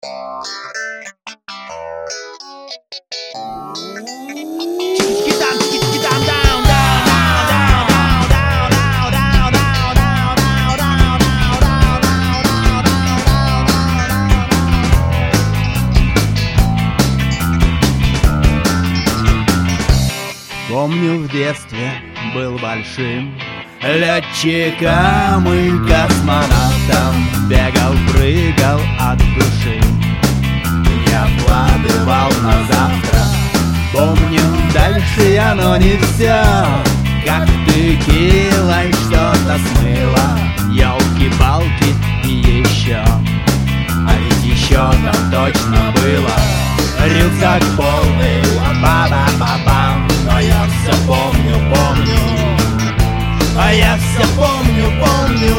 Помню, в детстве был большим летчиком и космонавтом, бегал, прыгал от души. Я вкладывал на завтра. Помню, дальше оно не все, как ты килой что-то смыла, елки-палки и еще. А ведь еще там точно было рюкзак полный, ба-ба-ба-бам. Но я все помню, помню, а я все помню, помню.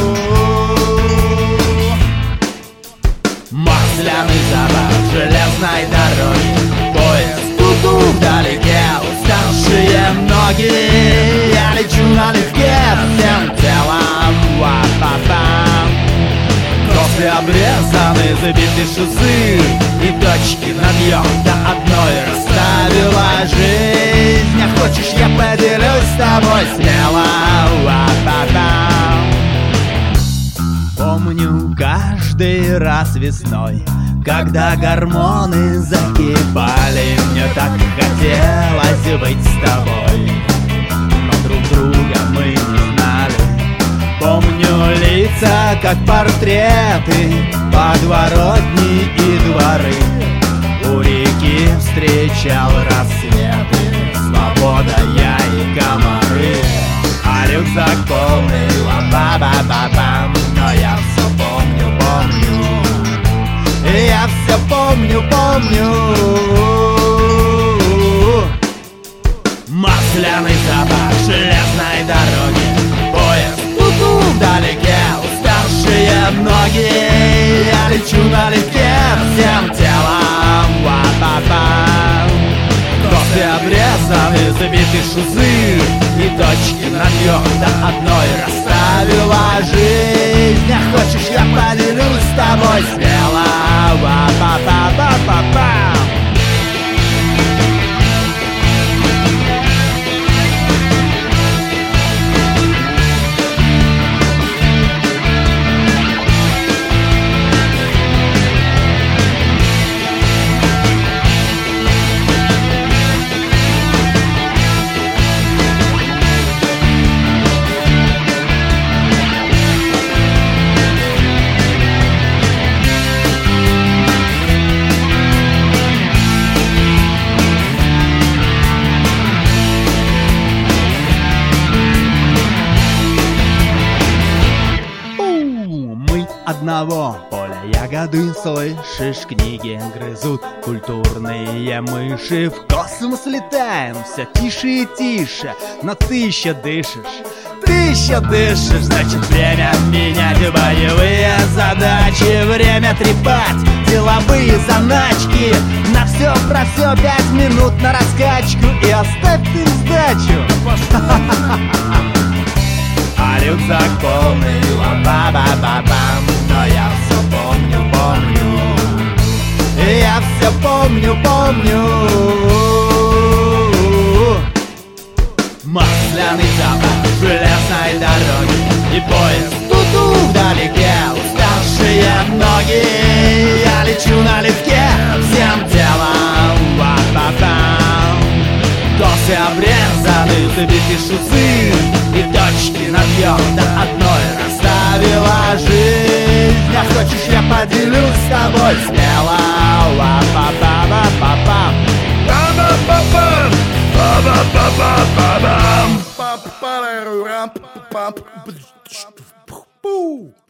Масляный запах железной дороги, поезд ту-ту вдалеке, уставшие ноги. Я лечу налегке всем телом, ва-ба-бам. Косы обрезаны, забиты шузы, и точки над ё до одной расставила жизнь. А хочешь, я поделюсь с тобой смело, ва-ба-бам. Помню каждый раз весной, когда гормоны закипали, мне так хотелось быть с тобой, но друг друга мы не знали. Помню лица, как портреты, подворотни и дворы. У реки встречал рассветы, свобода, я и комары. А рюкзак полный, ла-ба-ба-ба-бам. Но я все помню, помню, я все помню, помню. Масляный запах железной дороги, поезд вдалеке, уставшие ноги. Я лечу налегке всем телом, ва-ба-бам. Косы обрезаны, забиты шузы, и точки над ё до одной расставила жизнь. А хочешь, я поделюсь с тобой смело, ва-ба-ба-ба-ба-бам. Одного поля ягоды, слышишь, книги грызут культурные мыши. В космос летаем все тише и тише, но ты еще дышишь. Ты еще дышишь, значит время менять боевые задачи. Время трепать деловые заначки. На все про все 5 минут на раскачку, и оставь ты сдачу. А рюкзак полный, ла-ба-ба-ба-бам. Но я все помню, помню, я все помню, помню. Масляный запах железной дороги, и поезд ту-ту вдалеке, уставшие ноги. Я лечу налегке всем телом, ва-ба-бам. Косы обрезаны, забиты шузы, и точки над ё до одной расставила жизнь. А хочешь, я поделюсь с тобой смело, ва-ба-ба-ба-ба-бам. Ба-ба-ба-бам, ба-ба-ба-ба-бам.